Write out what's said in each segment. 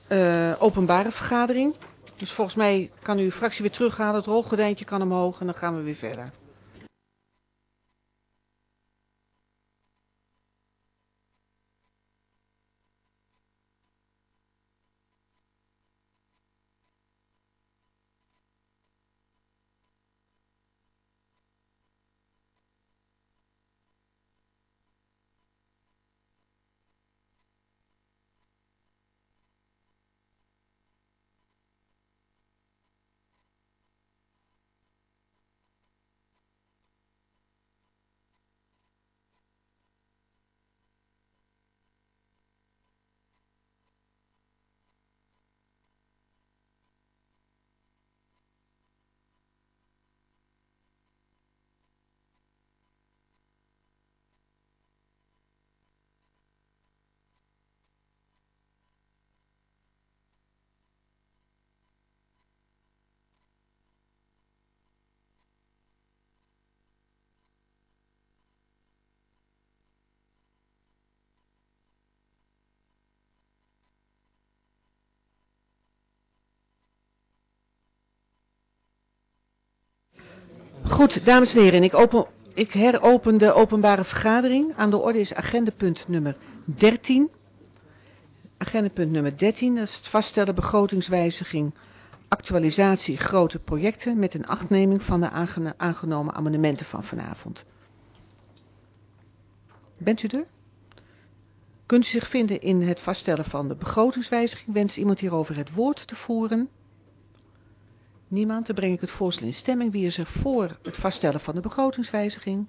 openbare vergadering. Dus volgens mij kan uw fractie weer terughalen. Het rolgordijntje kan omhoog en dan gaan we weer verder. Goed, dames en heren, ik heropen de openbare vergadering. Aan de orde is agendapunt nummer 13. Agendapunt nummer 13, dat is het vaststellen begrotingswijziging, actualisatie grote projecten met een achtneming van de aangenomen amendementen van vanavond. Bent u er? Kunt u zich vinden in het vaststellen van de begrotingswijziging? Wenst iemand hierover het woord te voeren? Niemand, dan breng ik het voorstel in stemming. Wie is er voor het vaststellen van de begrotingswijziging?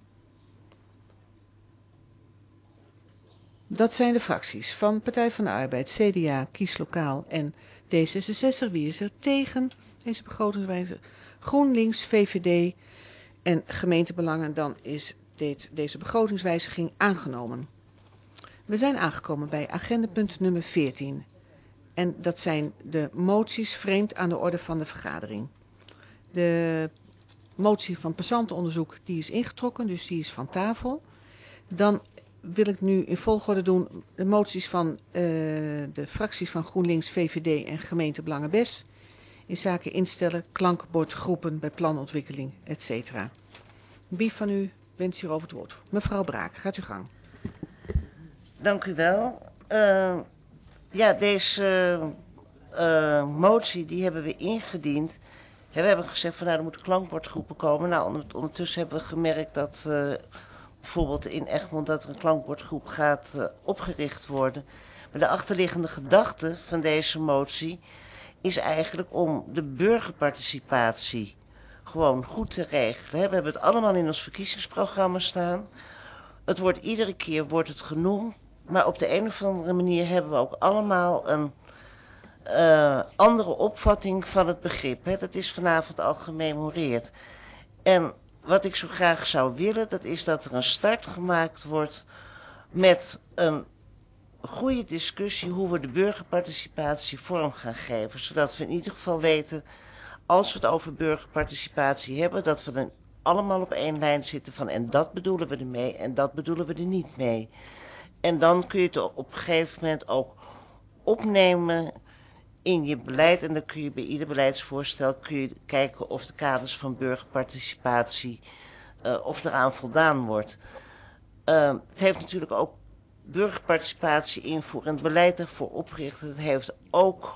Dat zijn de fracties van Partij van de Arbeid, CDA, Kieslokaal en D66. Wie is er tegen deze begrotingswijziging? GroenLinks, VVD en gemeentebelangen. Dan is deze begrotingswijziging aangenomen. We zijn aangekomen bij agendapunt nummer 14. En dat zijn de moties vreemd aan de orde van de vergadering. De motie van passantenonderzoek die is ingetrokken, dus die is van tafel. Dan wil ik nu in volgorde doen de moties van de fracties van GroenLinks, VVD en gemeentebelangen BES. In zaken instellen, klankbordgroepen bij planontwikkeling, etc. Wie van u wenst hierover het woord? Mevrouw Braak, gaat uw gang. Dank u wel. Ja, deze motie die hebben we ingediend. Ja, we hebben gezegd van nou, er moeten klankbordgroepen komen. Nou, ondertussen hebben we gemerkt dat bijvoorbeeld in Egmond dat een klankbordgroep gaat opgericht worden. Maar de achterliggende gedachte van deze motie is eigenlijk om de burgerparticipatie gewoon goed te regelen. We hebben het allemaal in ons verkiezingsprogramma staan. Het wordt iedere keer genoemd. Maar op de een of andere manier hebben we ook allemaal een andere opvatting van het begrip. Hè. Dat is vanavond al gememoreerd. En wat ik zo graag zou willen, dat is dat er een start gemaakt wordt met een goede discussie hoe we de burgerparticipatie vorm gaan geven. Zodat we in ieder geval weten, als we het over burgerparticipatie hebben, dat we er allemaal op één lijn zitten van en dat bedoelen we ermee en dat bedoelen we er niet mee. En dan kun je het op een gegeven moment ook opnemen in je beleid. En dan kun je bij ieder beleidsvoorstel kijken of de kaders van burgerparticipatie, of eraan voldaan wordt. Het heeft natuurlijk ook burgerparticipatie invoeren en het beleid daarvoor oprichten. Het heeft ook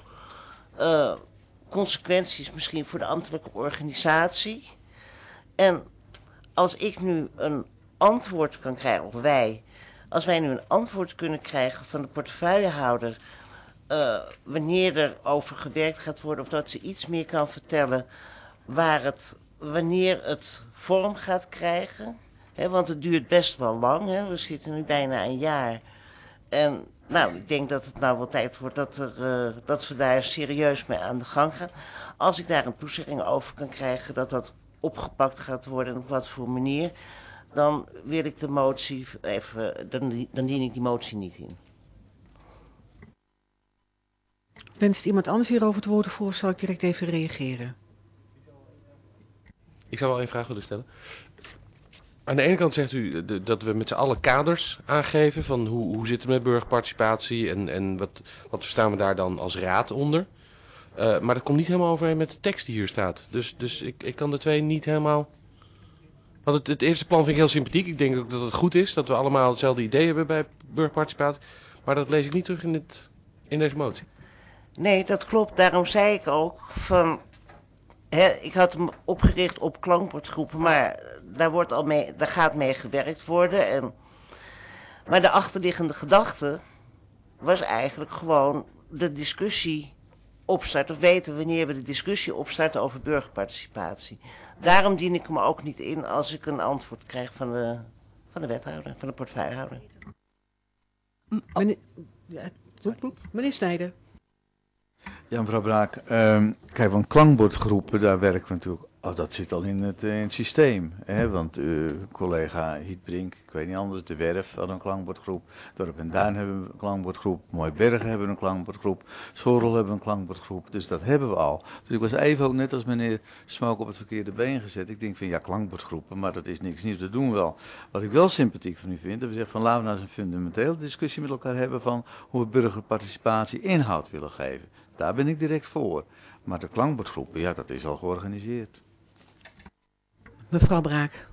consequenties misschien voor de ambtelijke organisatie. En als ik nu een antwoord kan krijgen, of als wij nu een antwoord kunnen krijgen van de portefeuillehouder, wanneer er over gewerkt gaat worden, of dat ze iets meer kan vertellen wanneer het vorm gaat krijgen. Hè, want het duurt best wel lang, hè. We zitten nu bijna een jaar. En nou, ik denk dat het nou wel tijd wordt dat we daar serieus mee aan de gang gaan. Als ik daar een toezegging over kan krijgen dat dat opgepakt gaat worden en op wat voor manier, dan wil ik de motie even, dan dien ik die motie niet in. Wenst iemand anders hierover het woord voor, zal ik direct even reageren. Ik zou wel een vraag willen stellen. Aan de ene kant zegt u dat we met z'n allen kaders aangeven van hoe zit het met burgerparticipatie en wat verstaan we daar dan als raad onder. Maar dat komt niet helemaal overeen met de tekst die hier staat. Dus ik kan de twee niet helemaal... Want het eerste plan vind ik heel sympathiek. Ik denk ook dat het goed is dat we allemaal hetzelfde idee hebben bij burgerparticipatie. Maar dat lees ik niet terug in deze motie. Nee, dat klopt. Daarom zei ik ook van... ik had hem opgericht op klankbordgroepen, maar daar gaat mee gewerkt worden. Maar de achterliggende gedachte was eigenlijk gewoon de discussie opstarten, of weten wanneer we de discussie opstarten over burgerparticipatie. Daarom dien ik me ook niet in als ik een antwoord krijg van de wethouder, van de portefeuillehouder. Meneer Snijder. Ja, mevrouw Braak. Kijk, want klankbordgroepen, daar werken we natuurlijk... Oh, dat zit al in het systeem. Hè? Want collega Hietbrink, ik weet niet anders, De Werf had een klankbordgroep. Dorp en Duin hebben een klankbordgroep. Mooibergen hebben een klankbordgroep. Zorrel hebben een klankbordgroep. Dus dat hebben we al. Dus ik was even ook net als meneer Smook op het verkeerde been gezet. Ik denk van ja, klankbordgroepen, maar dat is niks nieuws. Dat doen we wel. Wat ik wel sympathiek van u vind, dat we zeggen van laten we nou eens een fundamentele discussie met elkaar hebben van hoe we burgerparticipatie inhoud willen geven. Daar ben ik direct voor. Maar de klankbordgroepen, ja, dat is al georganiseerd. Mevrouw Braak.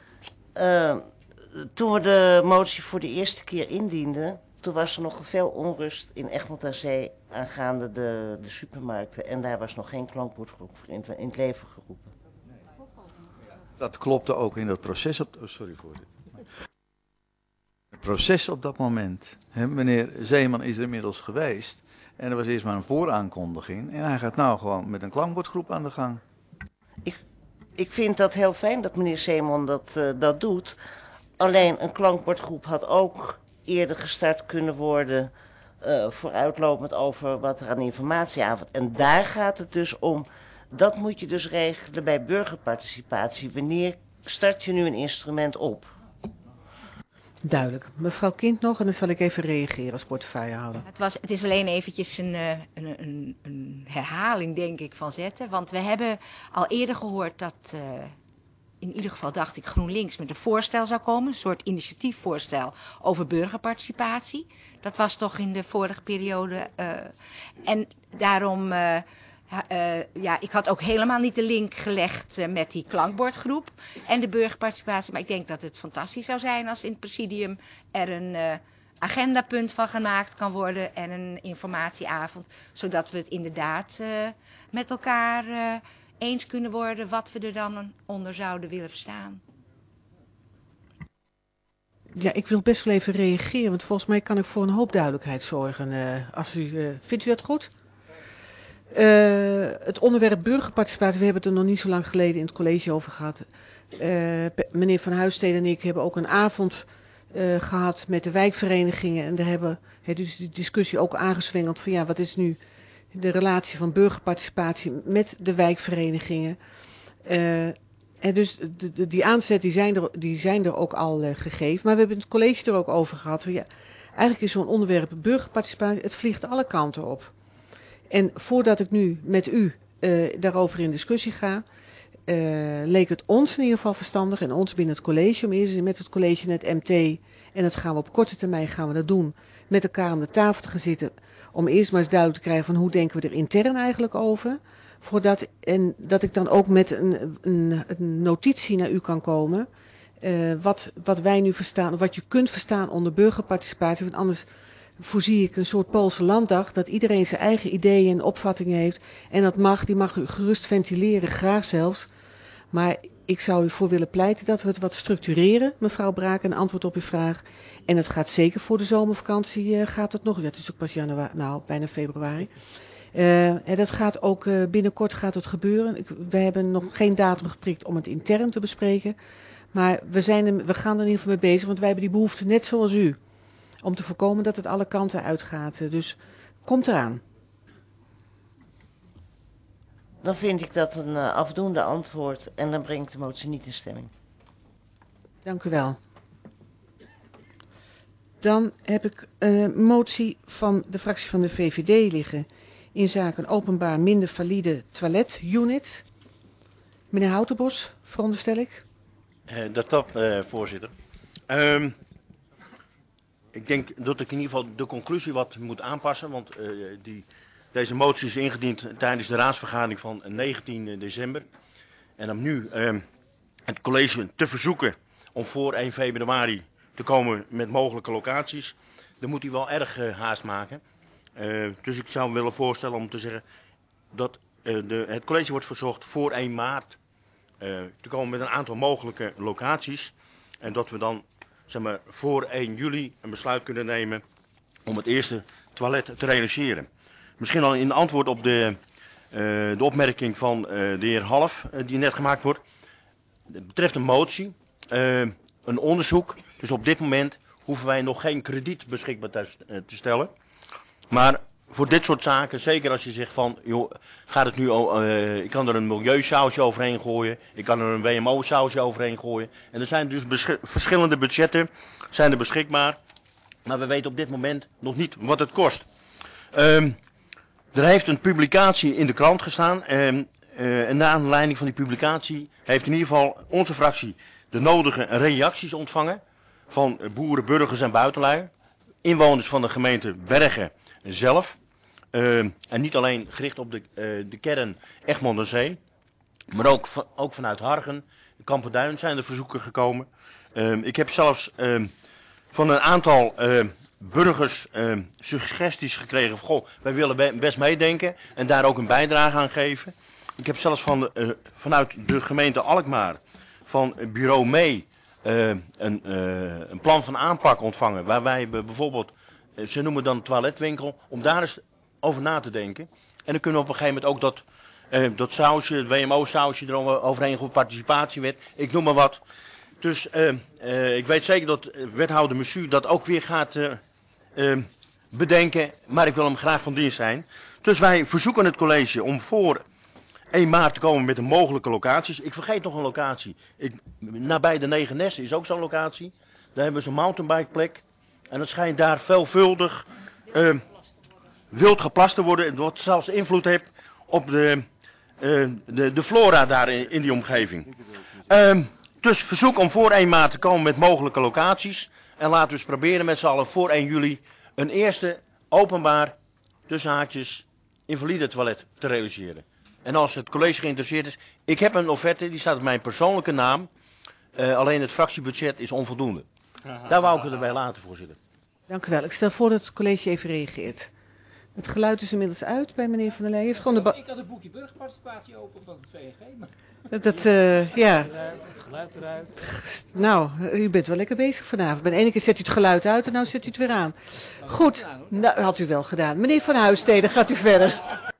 Toen we de motie voor de eerste keer indienden, toen was er nog veel onrust in Egmond aan Zee aangaande de supermarkten. En daar was nog geen klankbordgroep in het leven geroepen. Dat klopte ook in het proces sorry voor dit. Het proces op dat moment. Meneer Zeeman is er inmiddels geweest. En er was eerst maar een vooraankondiging. En hij gaat nou gewoon met een klankbordgroep aan de gang. Ik vind dat heel fijn dat meneer Zeeman dat doet. Alleen een klankbordgroep had ook eerder gestart kunnen worden, vooruitlopend over wat er aan informatieavond. En daar gaat het dus om. Dat moet je dus regelen bij burgerparticipatie. Wanneer start je nu een instrument op? Duidelijk. Mevrouw Kind nog en dan zal ik even reageren als portefeuillehouder. Het is alleen eventjes een herhaling, denk ik, van zetten. Want we hebben al eerder gehoord dat, in ieder geval dacht ik, GroenLinks met een voorstel zou komen. Een soort initiatiefvoorstel over burgerparticipatie. Dat was toch in de vorige periode. En daarom... ik had ook helemaal niet de link gelegd met die klankbordgroep en de burgerparticipatie. Maar ik denk dat het fantastisch zou zijn als in het presidium er een agendapunt van gemaakt kan worden en een informatieavond. Zodat we het inderdaad met elkaar eens kunnen worden wat we er dan onder zouden willen verstaan. Ja, ik wil best wel even reageren, want volgens mij kan ik voor een hoop duidelijkheid zorgen. Vindt u dat goed? Het onderwerp burgerparticipatie, we hebben het er nog niet zo lang geleden in het college over gehad. Meneer Van Huisstede en ik hebben ook een avond gehad met de wijkverenigingen. En daar hebben dus die discussie ook aangeswengeld van ja, wat is nu de relatie van burgerparticipatie met de wijkverenigingen. En dus die aanzet die zijn er ook al gegeven. Maar we hebben het college er ook over gehad. Van, ja, eigenlijk is zo'n onderwerp burgerparticipatie, het vliegt alle kanten op. En voordat ik nu met u daarover in discussie ga, leek het ons in ieder geval verstandig en ons binnen het college, om eerst met het college en het MT, en dat gaan we op korte termijn gaan we dat doen, met elkaar om de tafel te gaan zitten, om eerst maar eens duidelijk te krijgen van hoe denken we er intern eigenlijk over. En dat ik dan ook met een notitie naar u kan komen, wat wij nu verstaan, of wat je kunt verstaan onder burgerparticipatie, want anders voorzie ik een soort Poolse landdag, dat iedereen zijn eigen ideeën en opvattingen heeft. En die mag u gerust ventileren, graag zelfs. Maar ik zou u voor willen pleiten dat we het wat structureren, mevrouw Braak, een antwoord op uw vraag. En het gaat zeker voor de zomervakantie, gaat het nog. Ja, het is ook pas januari, bijna februari. En dat gaat ook, binnenkort gaat het gebeuren. We hebben nog geen datum geprikt om het intern te bespreken. Maar we gaan er in ieder geval mee bezig, want wij hebben die behoefte net zoals u. Om te voorkomen dat het alle kanten uitgaat. Dus komt eraan. Dan vind ik dat een afdoende antwoord en dan breng ik de motie niet in stemming. Dank u wel. Dan heb ik een motie van de fractie van de VVD liggen in zaken openbaar minder valide toiletunit. Meneer Houtenbos, veronderstel ik. Dat klopt, voorzitter. Ik denk dat ik in ieder geval de conclusie wat moet aanpassen, want deze motie is ingediend tijdens de raadsvergadering van 19 december. En om nu het college te verzoeken om voor 1 februari te komen met mogelijke locaties, dan moet hij wel erg haast maken. Dus ik zou willen voorstellen om te zeggen dat het college wordt verzocht voor 1 maart te komen met een aantal mogelijke locaties. En dat we dan zeg maar, voor 1 juli een besluit kunnen nemen om het eerste toilet te realiseren. Misschien al in antwoord op de opmerking van de heer Half die net gemaakt wordt. Het betreft een motie, een onderzoek. Dus op dit moment hoeven wij nog geen krediet beschikbaar te stellen. Maar voor dit soort zaken, zeker als je zegt van, joh, gaat het nu, ik kan er een milieusausje overheen gooien, ik kan er een WMO-sausje overheen gooien. En er zijn dus verschillende budgetten zijn er beschikbaar, maar we weten op dit moment nog niet wat het kost. Er heeft een publicatie in de krant gestaan en naar aanleiding van die publicatie heeft in ieder geval onze fractie de nodige reacties ontvangen van boeren, burgers en buitenlui, inwoners van de gemeente Bergen zelf. En niet alleen gericht op de kern Egmond en Zee, maar ook vanuit Hargen, Kampenduin zijn er verzoeken gekomen. Ik heb zelfs van een aantal burgers suggesties gekregen van, goh, wij willen best meedenken en daar ook een bijdrage aan geven. Ik heb zelfs vanuit de gemeente Alkmaar van bureau mee een plan van aanpak ontvangen, waar wij bijvoorbeeld, ze noemen dan toiletwinkel, om daar eens over na te denken. En dan kunnen we op een gegeven moment ook dat sausje, het WMO-sausje eroverheen voor participatiewet, ik noem maar wat. Dus ik weet zeker dat wethouder Messu dat ook weer gaat bedenken, maar ik wil hem graag van dienst zijn. Dus wij verzoeken het college om voor 1 maart te komen met de mogelijke locaties. Ik vergeet nog een locatie. Nabij de Negen Nessen is ook zo'n locatie. Daar hebben we zo'n mountainbikeplek. En het schijnt daar veelvuldig wild geplast te worden. Wat zelfs invloed heeft op de flora daar in die omgeving. Dus verzoek om voor 1 maart te komen met mogelijke locaties. En laten we eens proberen met z'n allen voor 1 juli een eerste openbaar, tussen haakjes, invalide toilet te realiseren. En als het college geïnteresseerd is, ik heb een offerte, die staat op mijn persoonlijke naam. Alleen het fractiebudget is onvoldoende. Daar wou ik het erbij laten, voorzitter. Dank u wel. Ik stel voor dat het college even reageert. Het geluid is inmiddels uit bij meneer Van der Leyen. Heeft gewoon de Ik had een boekje burgerparticipatie open van het VNG, maar... ja. Geluid eruit. Nou, u bent wel lekker bezig vanavond. Bij de ene keer zet u het geluid uit en nou zet u het weer aan. Goed, nou, had u wel gedaan. Meneer Van Huisteden, gaat u verder.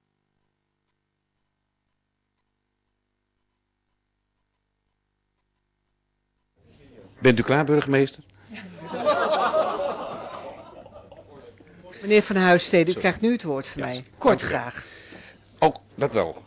Bent u klaar, burgemeester? Meneer Van Huisteden, u krijgt nu het woord van mij. Kort graag. Ook, dat wel.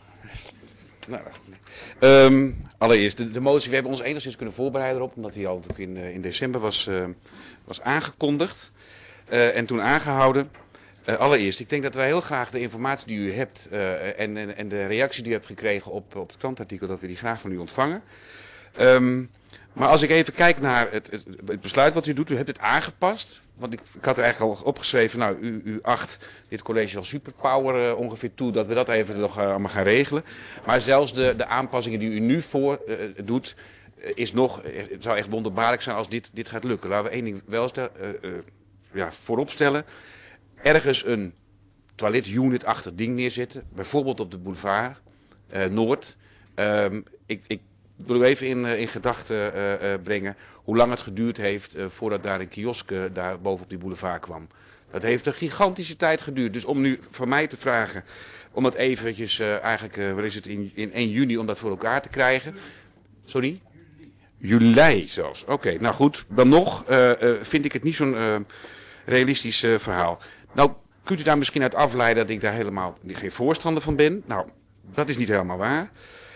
Nou, allereerst, de motie, we hebben ons enigszins kunnen voorbereiden erop, omdat die al in december was aangekondigd en toen aangehouden. Allereerst, ik denk dat wij heel graag de informatie die u hebt en de reactie die u hebt gekregen op het krantartikel, dat we die graag van u ontvangen. Maar als ik even kijk naar het besluit wat u doet, u hebt het aangepast. Want ik had er eigenlijk al opgeschreven, nou, u acht dit college al superpower ongeveer toe, dat we dat even nog allemaal gaan regelen. Maar zelfs de aanpassingen die u nu voor doet, het zou echt wonderbaarlijk zijn als dit gaat lukken. Laten we één ding wel voorop stellen. Ergens een toiletunit-achtig ding neerzetten, bijvoorbeeld op de boulevard Noord. Ik wil u even in gedachten brengen hoe lang het geduurd heeft voordat daar een kiosk daar boven op die boulevard kwam. Dat heeft een gigantische tijd geduurd. Dus om nu van mij te vragen om dat eventjes wat is het, in 1 juni om dat voor elkaar te krijgen. Sorry? Juli zelfs. Oké, nou goed. Dan nog vind ik het niet zo'n realistisch verhaal. Nou, kunt u daar misschien uit afleiden dat ik daar helemaal geen voorstander van ben? Nou, dat is niet helemaal waar.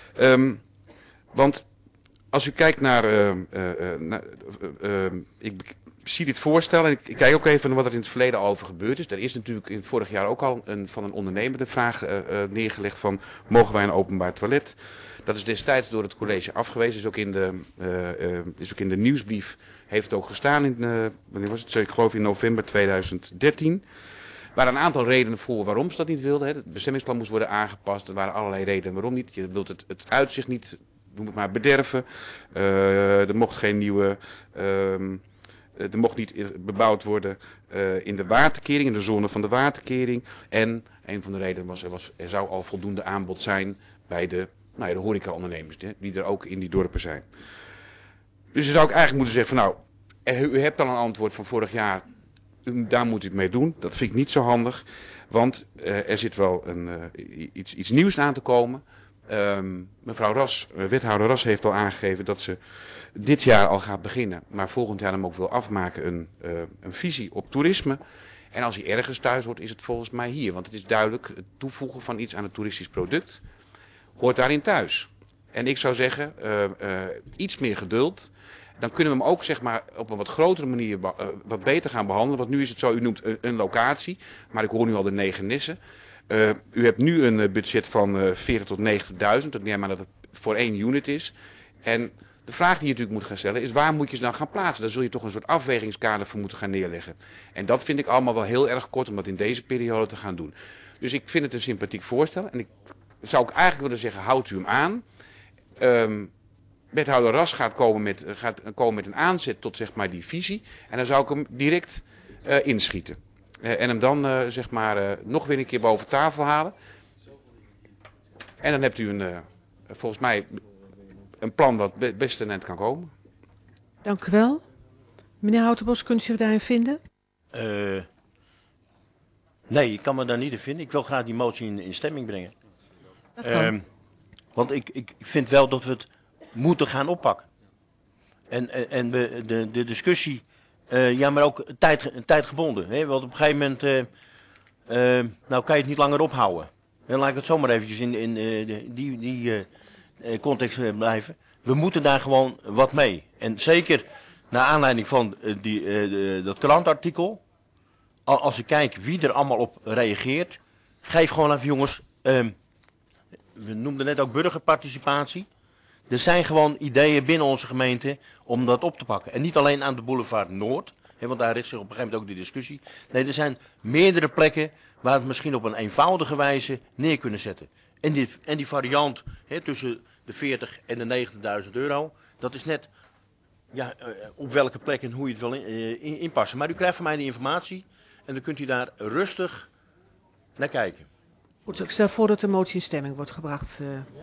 Want als u kijkt naar, ik zie dit voorstel en ik kijk ook even naar wat er in het verleden over gebeurd is. Er is natuurlijk vorig jaar ook al van een ondernemer de vraag neergelegd van, mogen wij een openbaar toilet? Dat is destijds door het college afgewezen. Is ook in de nieuwsbrief, heeft het ook gestaan in, wanneer was het? Ik geloof in november 2013. Er waren een aantal redenen voor waarom ze dat niet wilden. Hè. Het bestemmingsplan moest worden aangepast. Er waren allerlei redenen waarom niet. Je wilt het uitzicht niet, noem het maar, bederven. Er mocht geen nieuwe... er mocht niet bebouwd worden in de waterkering, in de zone van de waterkering. En een van de redenen was, er zou al voldoende aanbod zijn bij de horecaondernemers, die er ook in die dorpen zijn. Dus dan zou ik eigenlijk moeten zeggen van nou, u hebt al een antwoord van vorig jaar, daar moet u het mee doen. Dat vind ik niet zo handig, want er zit wel iets nieuws aan te komen. Mevrouw Ras, wethouder Ras, heeft al aangegeven dat ze dit jaar al gaat beginnen, maar volgend jaar hem ook wil afmaken een visie op toerisme. En als hij ergens thuis hoort, is het volgens mij hier. Want het is duidelijk, het toevoegen van iets aan het toeristisch product hoort daarin thuis. En ik zou zeggen, iets meer geduld. Dan kunnen we hem ook zeg maar, op een wat grotere manier wat beter gaan behandelen. Want nu is het zo, u noemt een locatie, maar ik hoor nu al de 9 nissen. U hebt nu een budget van 40.000 tot 90.000. Ik neem aan dat het voor 1 unit is. En de vraag die je natuurlijk moet gaan stellen is, waar moet je ze dan gaan plaatsen? Daar zul je toch een soort afwegingskader voor moeten gaan neerleggen. En dat vind ik allemaal wel heel erg kort om dat in deze periode te gaan doen. Dus ik vind het een sympathiek voorstel. En ik zou ook eigenlijk willen zeggen, houdt u hem aan. Wethouder Ras gaat komen met een aanzet tot zeg maar die visie. En dan zou ik hem direct inschieten. En hem dan zeg maar nog weer een keer boven tafel halen. En dan hebt u volgens mij een plan wat best ten eind kan komen. Dank u wel. Meneer Houtenbos, kunt u zich daarin vinden? Nee, ik kan me daar niet in vinden. Ik wil graag die motie in stemming brengen. Dat kan. Want ik vind wel dat we het moeten gaan oppakken. En de discussie, ja, maar ook tijdgebonden. Hè? Want op een gegeven moment, nou kan je het niet langer ophouden. Dan laat ik het zomaar eventjes in die context blijven. We moeten daar gewoon wat mee. En zeker naar aanleiding van dat krantartikel. Als ik kijk wie er allemaal op reageert. Geef gewoon even jongens. We noemden net ook burgerparticipatie. Er zijn gewoon ideeën binnen onze gemeente om dat op te pakken. En niet alleen aan de boulevard Noord. Want daar is zich op een gegeven moment ook die discussie. Nee, er zijn meerdere plekken waar we het misschien op een eenvoudige wijze neer kunnen zetten. En die variant tussen de 40 en de 90.000 euro. Dat is net ja, op welke plek en hoe je het wil inpassen. Maar u krijgt van mij die informatie. En dan kunt u daar rustig naar kijken. Goed, ik stel voor dat de motie in stemming wordt gebracht.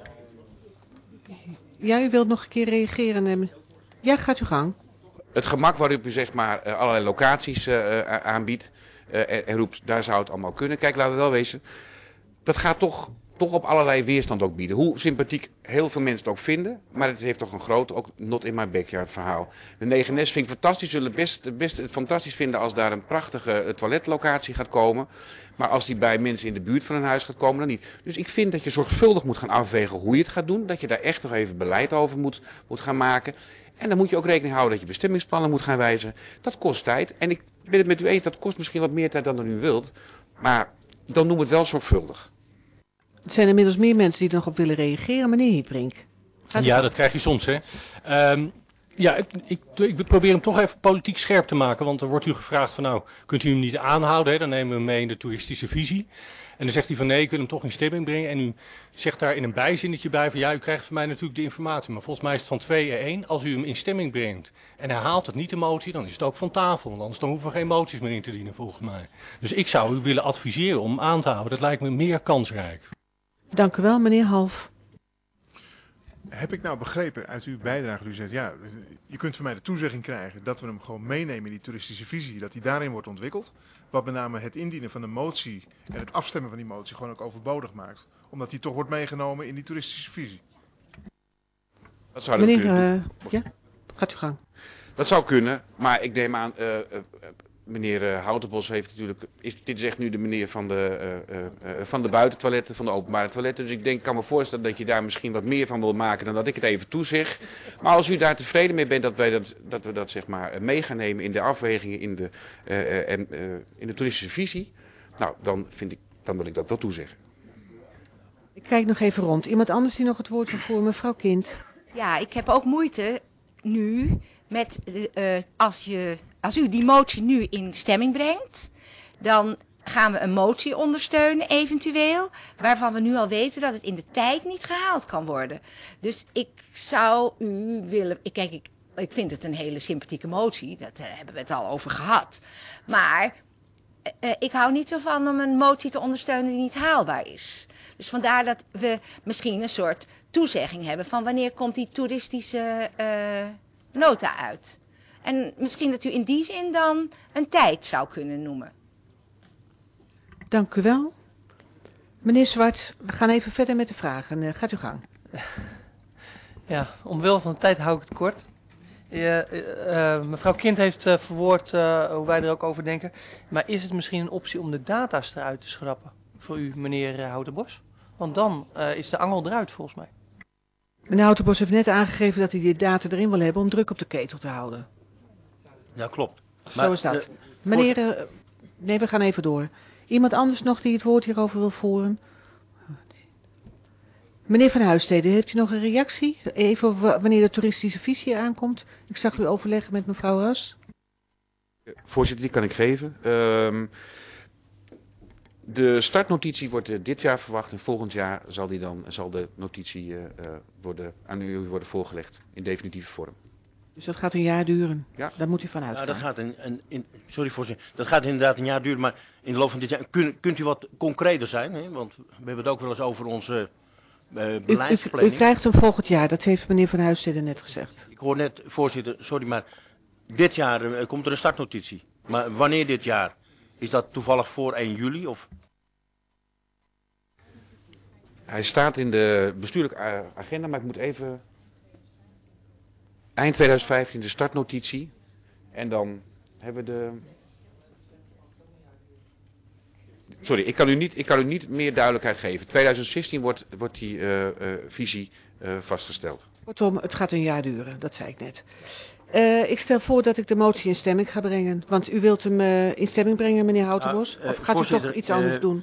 Ja, u wilt nog een keer reageren. Ja, gaat uw gang. Het gemak waarop u zeg maar allerlei locaties aanbiedt en roept, daar zou het allemaal kunnen. Kijk, laten we wel wezen, dat gaat toch op allerlei weerstand ook bieden. Hoe sympathiek heel veel mensen het ook vinden, maar het heeft toch een groot, ook not in my backyard verhaal. De 9 Nes vind ik fantastisch, zullen best fantastisch vinden als daar een prachtige toiletlocatie gaat komen. Maar als die bij mensen in de buurt van een huis gaat komen, dan niet. Dus ik vind dat je zorgvuldig moet gaan afwegen hoe je het gaat doen. Dat je daar echt nog even beleid over moet gaan maken. En dan moet je ook rekening houden dat je bestemmingsplannen moet gaan wijzigen. Dat kost tijd. En ik ben het met u eens, dat kost misschien wat meer tijd dan u wilt. Maar dan noem het wel zorgvuldig. Er zijn inmiddels meer mensen die er nog op willen reageren. Meneer Hietbrink. Ja, dat krijg je soms, hè. Ja, ik probeer hem toch even politiek scherp te maken. Want er wordt u gevraagd van nou, kunt u hem niet aanhouden? Hè? Dan nemen we hem mee in de toeristische visie. En dan zegt hij van nee, ik wil hem toch in stemming brengen. En u zegt daar in een bijzinnetje bij van ja, u krijgt van mij natuurlijk de informatie. Maar volgens mij is het van 2 als u hem in stemming brengt en herhaalt het niet de motie, dan is het ook van tafel. Want anders dan hoeven we geen moties meer in te dienen volgens mij. Dus ik zou u willen adviseren om hem aan te houden. Dat lijkt me meer kansrijk. Dank u wel, meneer Half. Heb ik nou begrepen uit uw bijdrage, u zegt ja, je kunt van mij de toezegging krijgen dat we hem gewoon meenemen in die toeristische visie, dat die daarin wordt ontwikkeld. Wat met name het indienen van de motie en het afstemmen van die motie gewoon ook overbodig maakt. Omdat die toch wordt meegenomen in die toeristische visie. Dat zou meneer, ja, gaat uw gang. Dat zou kunnen, maar ik neem aan, meneer Houtenbos heeft natuurlijk, dit is echt nu de meneer van de buitentoiletten, van de openbare toiletten. Dus ik kan me voorstellen dat je daar misschien wat meer van wil maken dan dat ik het even toezeg. Maar als u daar tevreden mee bent dat we dat zeg maar mee gaan nemen in de afwegingen in de toeristische visie, nou dan wil ik dat wel toezeggen. Ik kijk nog even rond. Iemand anders die nog het woord wil voeren? Mevrouw Kind. Ja, ik heb ook moeite nu met, als u die motie nu in stemming brengt, dan gaan we een motie ondersteunen eventueel, waarvan we nu al weten dat het in de tijd niet gehaald kan worden. Dus ik zou u willen, ik vind het een hele sympathieke motie, daar hebben we het al over gehad. Maar ik hou niet zo van om een motie te ondersteunen die niet haalbaar is. Dus vandaar dat we misschien een soort toezegging hebben van wanneer komt die toeristische nota uit. En misschien dat u in die zin dan een tijd zou kunnen noemen. Dank u wel. Meneer Zwart, we gaan even verder met de vragen. Gaat uw gang. Ja, omwille van de tijd hou ik het kort. Mevrouw Kind heeft verwoord hoe wij er ook over denken. Maar is het misschien een optie om de data's eruit te schrappen voor u, meneer Houtenbos? Want dan is de angel eruit volgens mij. Meneer Houtenbos heeft net aangegeven dat hij die data erin wil hebben om druk op de ketel te houden. Ja, klopt. Zo is dat. Meneer, nee, we gaan even door. Iemand anders nog die het woord hierover wil voeren? Meneer Van Huisstede, heeft u nog een reactie? Even wanneer de toeristische visie aankomt. Ik zag u overleggen met mevrouw Ras. Voorzitter, die kan ik geven. De startnotitie wordt dit jaar verwacht en volgend jaar zal de notitie aan u worden voorgelegd in definitieve vorm. Dus dat gaat een jaar duren. Ja. Daar moet u van uitgaan. Dat gaat sorry voorzitter, dat gaat inderdaad een jaar duren, maar in de loop van dit jaar kunt u wat concreter zijn, hè? Want we hebben het ook wel eens over onze beleidsplanning. U krijgt hem volgend jaar, dat heeft meneer Van Huisstede net gezegd. Ik hoor net, voorzitter, sorry, maar dit jaar komt er een startnotitie. Maar wanneer dit jaar? Is dat toevallig voor 1 juli? Of? Hij staat in de bestuurlijke agenda, maar ik moet even... Eind 2015 de startnotitie. En dan hebben we de... Sorry, ik kan u niet meer duidelijkheid geven. 2016 wordt die visie vastgesteld. Kortom, het gaat een jaar duren, dat zei ik net. Ik stel voor dat ik de motie in stemming ga brengen. Want u wilt hem in stemming brengen, meneer Houtenbos? Of gaat u toch iets anders doen?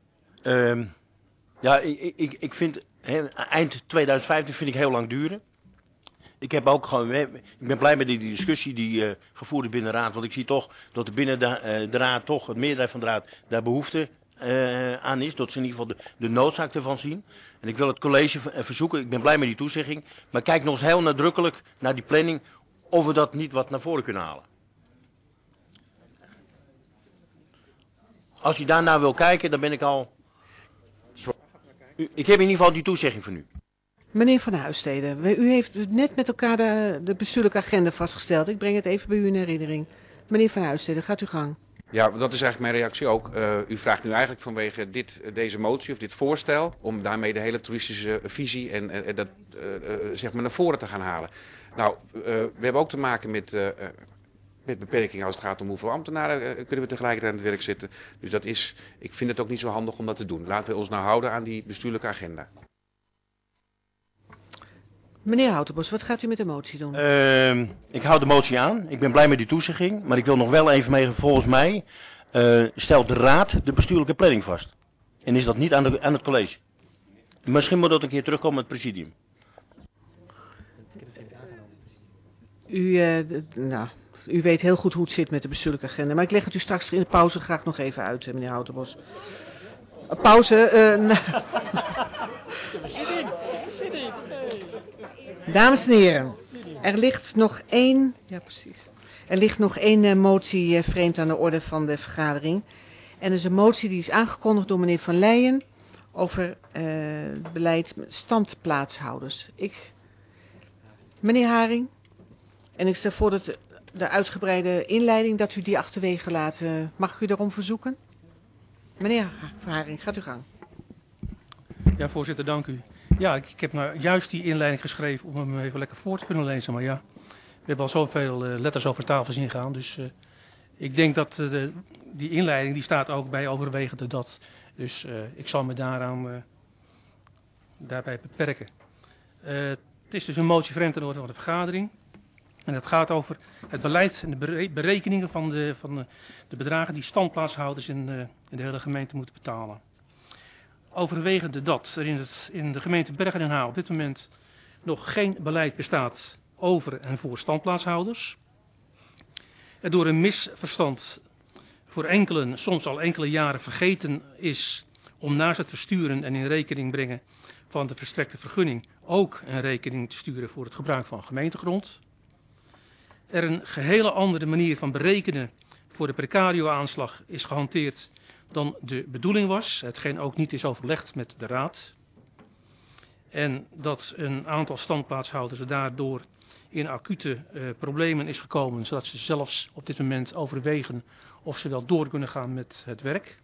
Ja, ik vind eind 2015 vind ik heel lang duren. Ik heb ook gewoon, ik ben blij met die discussie die gevoerd is binnen de raad. Want ik zie toch dat er binnen de raad toch, het meerderheid van de raad, daar behoefte aan is. Dat ze in ieder geval de noodzaak ervan zien. En ik wil het college verzoeken, ik ben blij met die toezegging. Maar kijk nog eens heel nadrukkelijk naar die planning of we dat niet wat naar voren kunnen halen. Als u daarna wil kijken, dan ben ik al... Ik heb in ieder geval die toezegging van u. Meneer Van Huisstede, u heeft net met elkaar de bestuurlijke agenda vastgesteld. Ik breng het even bij u in herinnering. Meneer Van Huisstede, gaat uw gang. Ja, dat is eigenlijk mijn reactie ook. U vraagt nu eigenlijk vanwege deze motie of dit voorstel om daarmee de hele toeristische visie en dat zeg maar naar voren te gaan halen. Nou, we hebben ook te maken met beperkingen als het gaat om hoeveel ambtenaren kunnen we tegelijkertijd aan het werk zetten. Dus ik vind het ook niet zo handig om dat te doen. Laten we ons nou houden aan die bestuurlijke agenda. Meneer Houtenbos, wat gaat u met de motie doen? Ik hou de motie aan. Ik ben blij met die toezegging. Maar ik wil nog wel even mee, volgens mij, stelt de raad de bestuurlijke planning vast. En is dat niet aan het college. Misschien moet dat een keer terugkomen met het presidium. U weet heel goed hoe het zit met de bestuurlijke agenda. Maar ik leg het u straks in de pauze graag nog even uit, meneer Houtenbos. Pauze. Dames en heren, er ligt nog één... Ja, precies. Er ligt nog één motie vreemd aan de orde van de vergadering. En dat is een motie die is aangekondigd door meneer Van Leijen over beleid standplaatshouders. Meneer Haring, en ik stel voor dat de uitgebreide inleiding, dat u die achterwege laat. Mag ik u daarom verzoeken? Meneer Haring, gaat uw gang. Ja, voorzitter, dank u. Ja, ik heb nou juist die inleiding geschreven om hem even lekker voor te kunnen lezen. Maar ja, we hebben al zoveel letters over tafel zien gaan. Dus ik denk dat die inleiding die staat ook bij overwegende dat. Dus ik zal me daarbij beperken. Het is dus een motie vreemd aan de orde van de vergadering. En het gaat over het beleid en de berekeningen van de bedragen die standplaatshouders in de hele gemeente moeten betalen. overwegende dat er in de gemeente Bergen en Haal op dit moment nog geen beleid bestaat over en voor standplaatshouders. Er door een misverstand voor enkelen, soms al enkele jaren vergeten is om naast het versturen en in rekening brengen van de verstrekte vergunning ook een rekening te sturen voor het gebruik van gemeentegrond. Er een gehele andere manier van berekenen voor de precario-aanslag is gehanteerd dan de bedoeling was, hetgeen ook niet is overlegd met de Raad. En dat een aantal standplaatshouders daardoor in acute problemen is gekomen, zodat ze zelfs op dit moment overwegen of ze wel door kunnen gaan met het werk.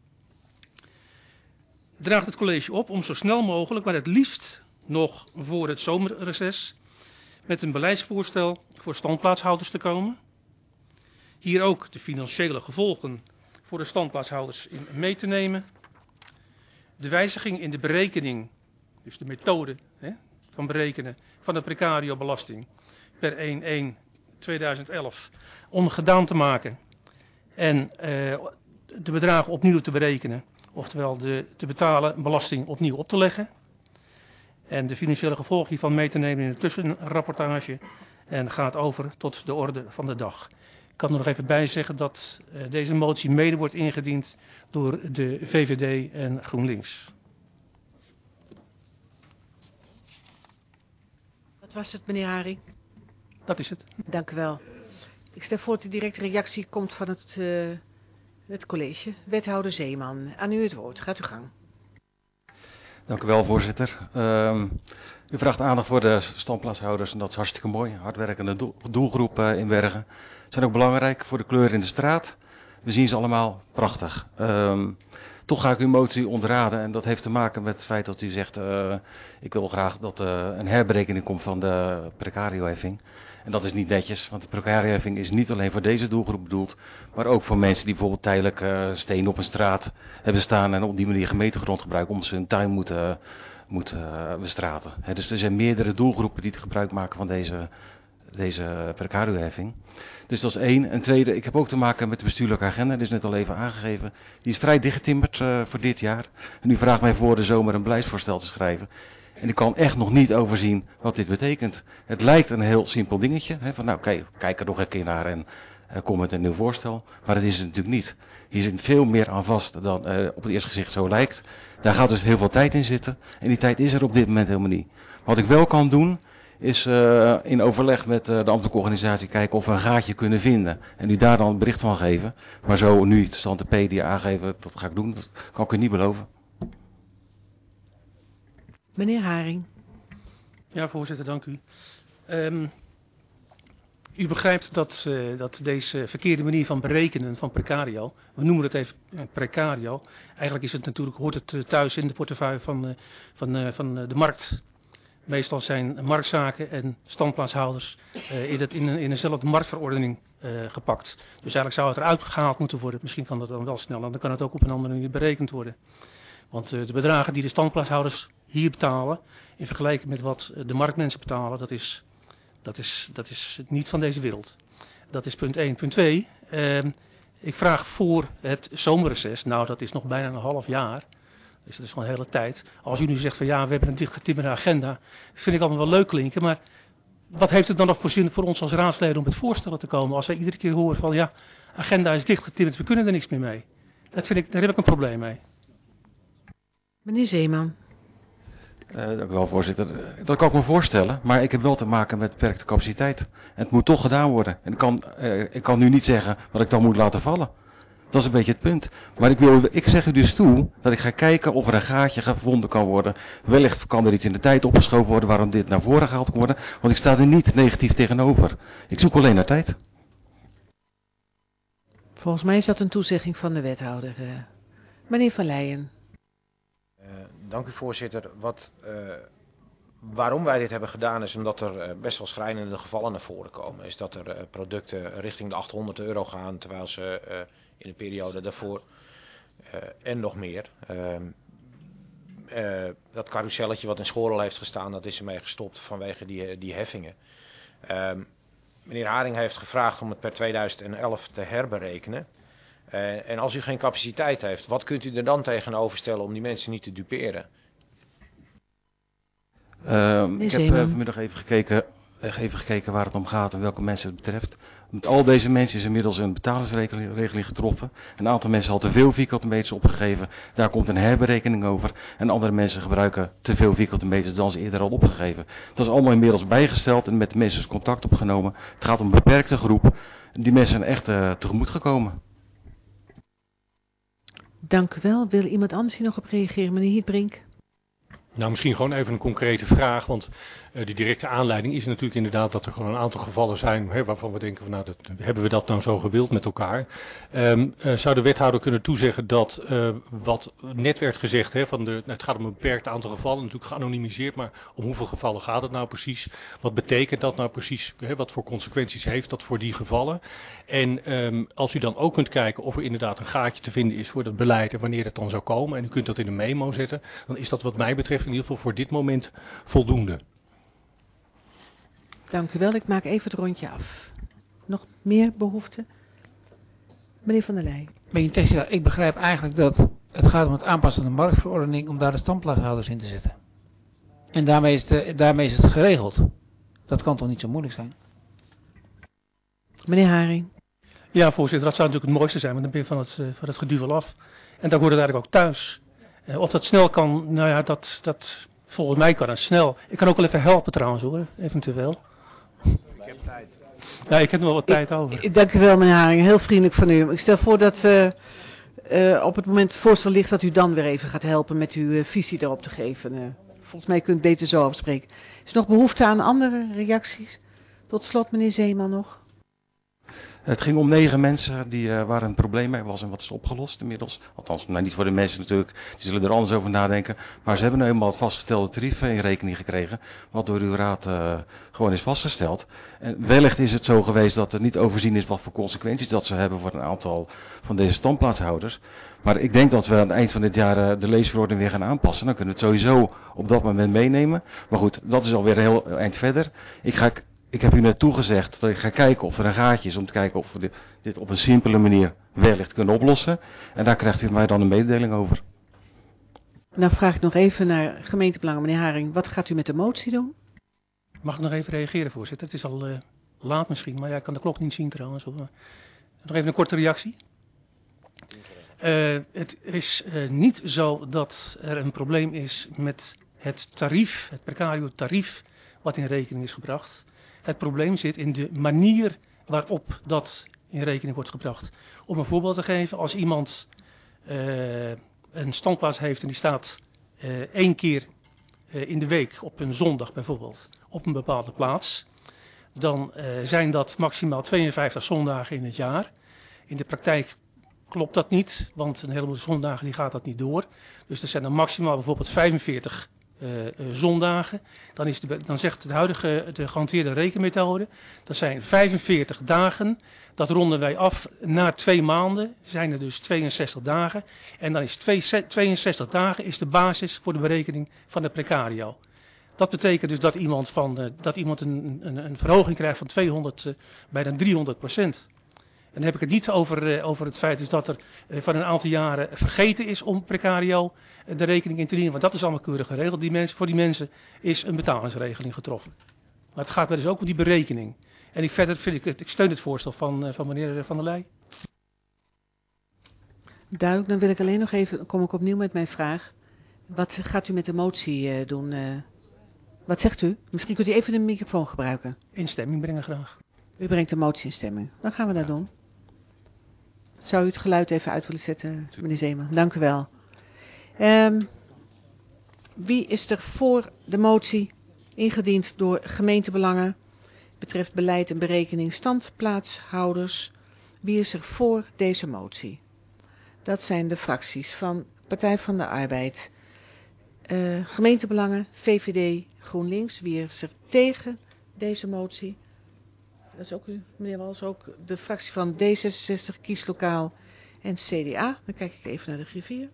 Draagt het college op om zo snel mogelijk, maar het liefst nog voor het zomerreces, met een beleidsvoorstel voor standplaatshouders te komen. Hier ook de financiële gevolgen voor de standplaatshouders in mee te nemen. De wijziging in de berekening, dus de methode van berekenen van de precario-belasting per 1/1/2011 ongedaan te maken en de bedragen opnieuw te berekenen, oftewel de te betalen belasting opnieuw op te leggen. En de financiële gevolgen hiervan mee te nemen in de tussenrapportage en gaat over tot de orde van de dag. Ik kan er nog even bij zeggen dat deze motie mede wordt ingediend door de VVD en GroenLinks. Wat was het, meneer Haring? Dat is het. Dank u wel. Ik stel voor dat de directe reactie komt van het college. Wethouder Zeeman, aan u het woord. Gaat u gang. Dank u wel, voorzitter. U vraagt aandacht voor de standplaatshouders en dat is hartstikke mooi. Hardwerkende doelgroep in Bergen. Zijn ook belangrijk voor de kleur in de straat. We zien ze allemaal prachtig. Toch ga ik uw motie ontraden en dat heeft te maken met het feit dat u zegt, ik wil graag dat een herberekening komt van de precario-heffing. En dat is niet netjes, want de precario-heffing is niet alleen voor deze doelgroep bedoeld, maar ook voor mensen die bijvoorbeeld tijdelijk stenen op een straat hebben staan en op die manier gemeentegrond gebruiken omdat ze hun tuin moeten bestraten. Dus er zijn meerdere doelgroepen die gebruik maken van deze precario-heffing. Dus dat is één. En tweede, ik heb ook te maken met de bestuurlijke agenda, die is net al even aangegeven. Die is vrij dichtgetimmerd voor dit jaar. En u vraagt mij voor de zomer een beleidsvoorstel te schrijven. En ik kan echt nog niet overzien wat dit betekent. Het lijkt een heel simpel dingetje. Van nou, kijk er nog een keer naar en kom met een nieuw voorstel. Maar dat is het natuurlijk niet. Hier zit veel meer aan vast dan op het eerste gezicht zo lijkt. Daar gaat dus heel veel tijd in zitten. En die tijd is er op dit moment helemaal niet. Wat ik wel kan doen, is in overleg met de ambtelijke organisatie kijken of we een gaatje kunnen vinden. En u daar dan een bericht van geven. Maar zo nu de stand de P die aangeven, dat ga ik doen. Dat kan ik u niet beloven. Meneer Haring. Ja, voorzitter, dank u. U begrijpt dat deze verkeerde manier van berekenen van precario, we noemen het even precario, eigenlijk is het natuurlijk, hoort het thuis in de portefeuille van de markt. Meestal zijn marktzaken en standplaatshouders in eenzelfde marktverordening gepakt. Dus eigenlijk zou het eruit gehaald moeten worden. Misschien kan dat dan wel sneller, dan kan het ook op een andere manier berekend worden. Want de bedragen die de standplaatshouders hier betalen, in vergelijking met wat de marktmensen betalen, dat is niet van deze wereld. Dat is punt 1. Punt 2, ik vraag voor het zomerreces, nou dat is nog bijna een half jaar, dus dat is gewoon een hele tijd. Als u nu zegt van ja, we hebben een dichtgetimmerde agenda, dat vind ik allemaal wel leuk klinken, maar wat heeft het dan nog voor zin voor ons als raadsleden om met voorstellen te komen als wij iedere keer horen van ja, agenda is dichtgetimmerd, we kunnen er niks meer mee. Daar heb ik een probleem mee. Meneer Zeeman. Dank u wel, voorzitter. Dat kan ik me voorstellen, maar ik heb wel te maken met beperkte capaciteit. En het moet toch gedaan worden. En ik kan nu niet zeggen wat ik dan moet laten vallen. Dat is een beetje het punt. Maar ik zeg u dus toe dat ik ga kijken of er een gaatje gevonden kan worden. Wellicht kan er iets in de tijd opgeschoven worden waarom dit naar voren gehaald kan worden. Want ik sta er niet negatief tegenover. Ik zoek alleen naar tijd. Volgens mij is dat een toezegging van de wethouder. Meneer Van Leijen. Dank u, voorzitter. Waarom wij dit hebben gedaan is omdat er best wel schrijnende gevallen naar voren komen. Is dat er producten richting de €800 gaan, terwijl ze in de periode daarvoor en nog meer. Dat carouselletje wat in Schorel heeft gestaan, dat is ermee gestopt vanwege die heffingen. Meneer Haring heeft gevraagd om het per 2011 te herberekenen. En als u geen capaciteit heeft, wat kunt u er dan tegenover stellen om die mensen niet te duperen? Ik heb vanmiddag even gekeken waar het om gaat en welke mensen het betreft. Met al deze mensen is inmiddels een betalingsregeling getroffen. Een aantal mensen hadden te veel vierkante meters opgegeven. Daar komt een herberekening over. En andere mensen gebruiken te veel vierkante meters dan ze eerder al opgegeven. Dat is allemaal inmiddels bijgesteld en met de mensen is contact opgenomen. Het gaat om een beperkte groep. Die mensen zijn echt tegemoet gekomen. Dank u wel. Wil iemand anders hier nog op reageren? Meneer Hietbrink. Nou, misschien gewoon even een concrete vraag, want die directe aanleiding is natuurlijk inderdaad dat er gewoon een aantal gevallen zijn waarvan we denken van nou, hebben we dat nou zo gewild met elkaar. Zou de wethouder kunnen toezeggen dat wat net werd gezegd, het gaat om een beperkt aantal gevallen, natuurlijk geanonimiseerd, maar om hoeveel gevallen gaat het nou precies? Wat betekent dat nou precies? Wat voor consequenties heeft dat voor die gevallen? En als u dan ook kunt kijken of er inderdaad een gaatje te vinden is voor dat beleid en wanneer het dan zou komen, en u kunt dat in een memo zetten, dan is dat wat mij betreft in ieder geval voor dit moment voldoende. Dank u wel. Ik maak even het rondje af. Nog meer behoeften? Meneer Van der Leij. Meneer Teixeira, ik begrijp eigenlijk dat het gaat om het aanpassen van de marktverordening om daar de standplaatshouders in te zetten. En daarmee is het geregeld. Dat kan toch niet zo moeilijk zijn? Meneer Haring. Ja, voorzitter, dat zou natuurlijk het mooiste zijn, want dan ben je van het geduvel af. En daar hoort het eigenlijk ook thuis. Of dat snel kan, nou ja, dat volgens mij kan het snel. Ik kan ook wel even helpen trouwens hoor, eventueel. Ik heb tijd. Ja, ik heb nog wel wat tijd over. Dank u wel, meneer Haring. Heel vriendelijk van u. Ik stel voor dat op het moment het voorstel ligt dat u dan weer even gaat helpen met uw visie erop te geven. Volgens mij kunt u het beter zo afspreken. Is er nog behoefte aan andere reacties? Tot slot, meneer Zeeman nog. Het ging om 9 mensen waar een probleem mee was en wat is opgelost inmiddels. Althans, nou, niet voor de mensen natuurlijk, die zullen er anders over nadenken. Maar ze hebben nu eenmaal het vastgestelde tarief in rekening gekregen, wat door uw raad gewoon is vastgesteld. En wellicht is het zo geweest dat er niet overzien is wat voor consequenties dat ze hebben voor een aantal van deze standplaatshouders. Maar ik denk dat we aan het eind van dit jaar de leesverordening weer gaan aanpassen. Dan kunnen we het sowieso op dat moment meenemen. Maar goed, dat is alweer een heel eind verder. Ik heb u net toegezegd dat ik ga kijken of er een gaatje is om te kijken of we dit op een simpele manier wellicht kunnen oplossen. En daar krijgt u van mij dan een mededeling over. Nou vraag ik nog even naar gemeentebelangen, meneer Haring. Wat gaat u met de motie doen? Mag ik nog even reageren, voorzitter? Het is al laat misschien, maar ja, ik kan de klok niet zien trouwens. Nog even een korte reactie. Het is niet zo dat er een probleem is met het tarief, het precario tarief, wat in rekening is gebracht. Het probleem zit in de manier waarop dat in rekening wordt gebracht. Om een voorbeeld te geven, als iemand een standplaats heeft en die staat 1 keer in de week op een zondag bijvoorbeeld op een bepaalde plaats, dan zijn dat maximaal 52 zondagen in het jaar. In de praktijk klopt dat niet, want een heleboel zondagen die gaat dat niet door. Dus er zijn dan maximaal bijvoorbeeld 45 zondagen. Dan zegt de gehanteerde rekenmethode, dat zijn 45 dagen. Dat ronden wij af na 2 maanden, zijn er dus 62 dagen. En dan is 62 dagen is de basis voor de berekening van de precario. Dat betekent dus dat iemand een verhoging krijgt van 200, bijna 300%. En dan heb ik het niet over het feit dus dat er van een aantal jaren vergeten is om precario de rekening in te dienen. Want dat is allemaal keurig geregeld. Voor die mensen is een betalingsregeling getroffen. Maar het gaat wel dus ook om die berekening. En ik steun het voorstel van meneer Van der Leij. Duidelijk, dan wil ik alleen nog even, kom ik opnieuw met mijn vraag. Wat gaat u met de motie doen? Wat zegt u? Misschien kunt u even de microfoon gebruiken. In stemming brengen graag. U brengt de motie in stemming. Dan gaan we dat doen. Zou u het geluid even uit willen zetten, meneer Zeeman? Dank u wel. Wie is er voor de motie ingediend door gemeentebelangen? Betreft beleid en berekening standplaatshouders. Wie is er voor deze motie? Dat zijn de fracties van Partij van de Arbeid, gemeentebelangen, VVD, GroenLinks. Wie is er tegen deze motie? Dat is ook u, meneer Wals, ook de fractie van D66, Kieslokaal en CDA. Dan kijk ik even naar de griffier.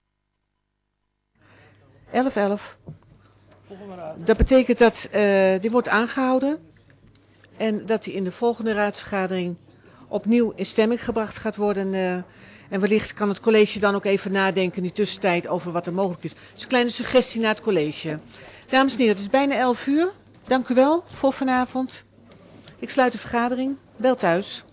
11-11. Dat betekent dat die wordt aangehouden en dat die in de volgende raadsvergadering opnieuw in stemming gebracht gaat worden. En wellicht kan het college dan ook even nadenken in die tussentijd over wat er mogelijk is. Dus een kleine suggestie naar het college. Dames en heren, het is bijna 11 uur. Dank u wel voor vanavond. Ik sluit de vergadering. Wel thuis.